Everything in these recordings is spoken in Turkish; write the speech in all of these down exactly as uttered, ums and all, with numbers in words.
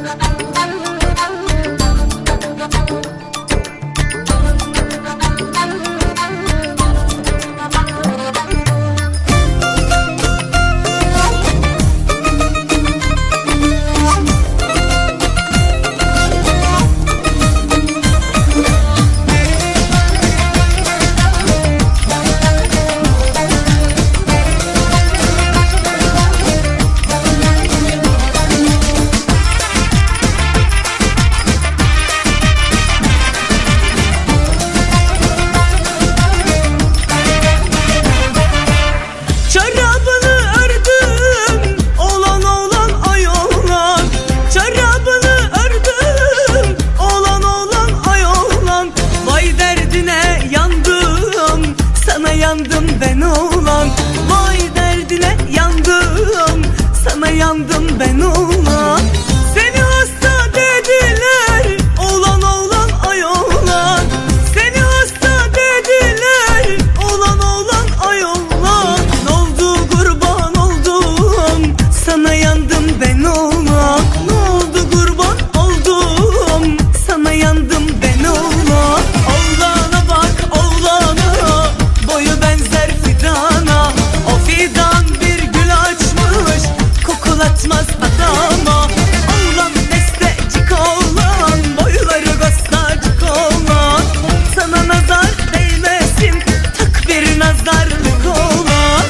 yandım ben oğlan, vay derdine yandım, sana yandım ben oğlan. Seni hasta dediler, oğlan oğlan ay oğlan. Seni hasta dediler, oğlan oğlan ay oğlan. Ne oldu kurban oldum, sana yandım ben oğlan. Ne oldu kurban oldum, sana yandım ben oğlan. Oğlana bak oğlana, boyu benzer fidana. O fidan bir gül açmış, kokulatmaz adama. Oğlan bestecik oğlan, boyları göstacık oğlan. Sana nazar değmesin, tak bir nazarlık oğlan.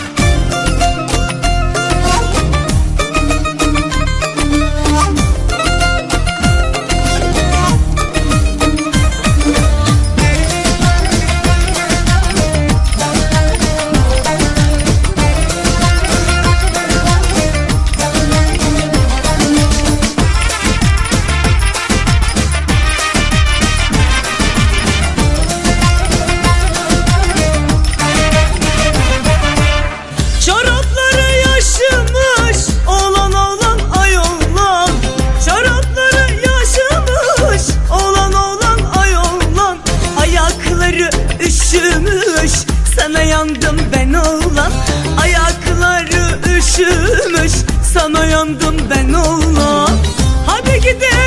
Üşümüş, sana yandım ben oğlan. Ayakları üşümüş, sana yandım ben oğlan. Hadi gidelim.